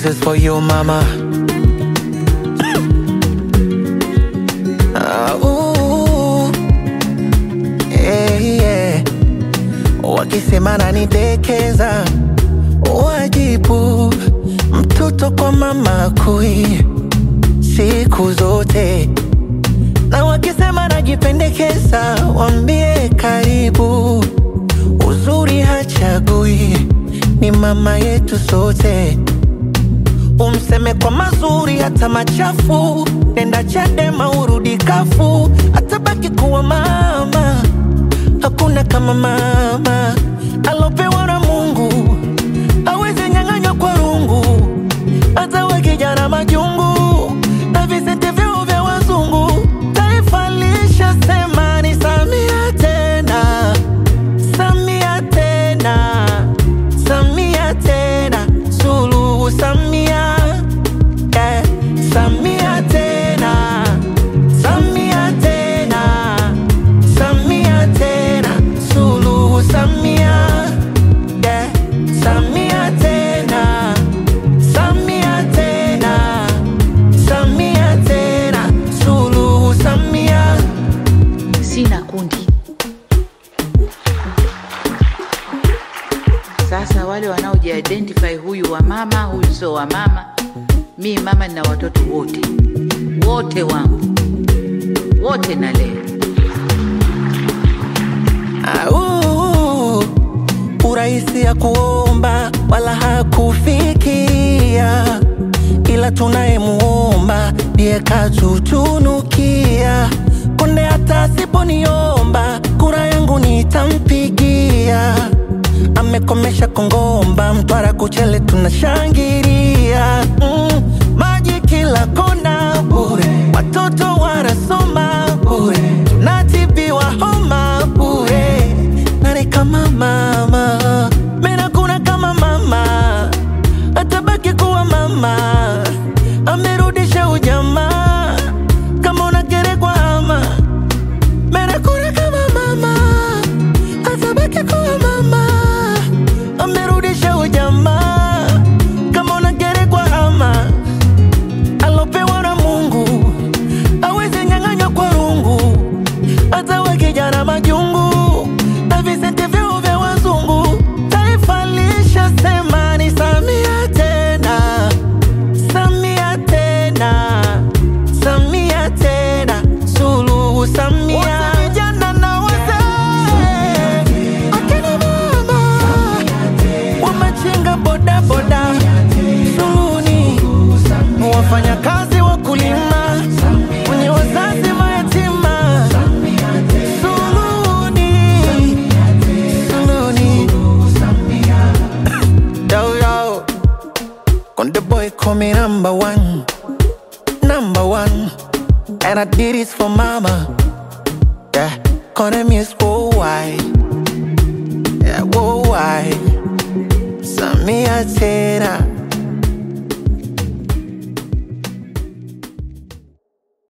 This is for you, mama. Yeah. Wakisema nanidekeza, wajibu mtoto kwa mama kui siku zote. Na wakisema najipendekeza, wambie karibu. Uzuri hachagui, ni mama yetu sote. Umseme kwa mazuri hata machafu, nenda Chadema urudi kafu, atabaki kuwa mama. Hakuna kama mama alopewa na Mungu, hawezi nyang'anywa kwa rungu. Hata wakijana majungu na visente vyao vya wazungu, taifa lishasema ni Samia tena, Samia tena, Samia tena, Suluhu Samia, yeah. Samia tena, Samia tena, Samia tena, Suluhu Samia, yeah. Samia tena, Samia tena, Samia tena, Suluhu Samia. Sina kundi. Sasa wale wanaoji-identify huyu wa mama, huyu sio wa mama. Mimi mama nina watoto wote. Wote wangu. Wote nalea. Urahisi ya kuomba wala hakufikia, ila tunayemuomba ndiye katutunukia. Konde hata asiponiomba, kura yangu nitampigia. Amekomesha Kongomba, Mtwara Kuchele tunashangilia. Maji kila kona bure, watoto wanasoma bure, tunatibiwa homa bure. Nani kama mama? Mena kuna kama mama, atabaki kuwa mama. Amerudisha ujamaa, kama unagerekwa ama. Mena kuna kama mama, atabaki kuwa mama. Amerudisha ujamaa, kama unagerekwa ama. Alopewa na Mungu, hawezi nyang'anywa kwa rungu. Hata wakijana majungu na visente vyao vya wazungu, taifa lishasema ni Samia tena, Samia tena, Samia tena, Suluhu Samia. Wote vijana na wazee, akina mama, wamachinga boda boda, Suluhuni, wafanya kazi wakulima, wenye wazazi mayatima, Suluhuni, Suluhuni. Yo, yo. Konde boy call me number one, number one. And I did this for mama, yeah. Konde Music worldwide, yeah, worldwide. Samia tena.